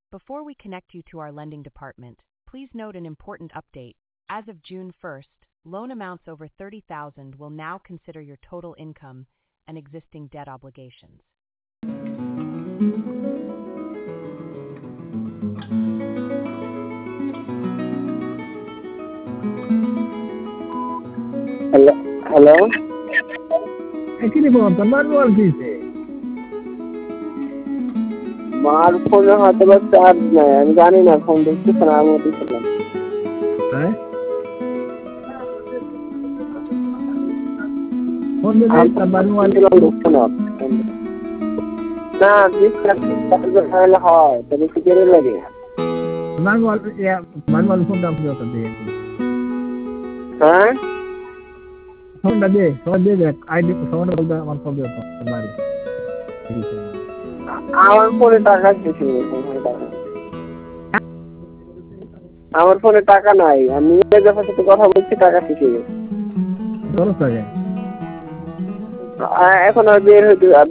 Before we connect you to our lending department, please note an important update. As of June 1st, loan amounts over $30,000 will now consider your total income and existing debt obligations. Hello এখানে বর্তমান বলতেছে মার ফোনে হয়তো বা charge নাই, আমি জানি না, ফোন দেখতেছে না, আমি দিচ্ছিলাম। হ্যাঁ ফোন দিলে মানওয়াল না ডিসকানেক্ট হয় তবে কি করে লাগে মানওয়াল ফোন দাম কত দিয়ে হ্যাঁ ফোনটা দে ফোন দে দেখ আইডি ফোন বলতে আমার ফোন দে মারি আমার ফোনে টাকা কিছু আমার ফোনে টাকা নাই, আমি যখন সাথে কথা বলছি টাকা শিখে গেছে ধরো টাকা এখন আর বের হইতে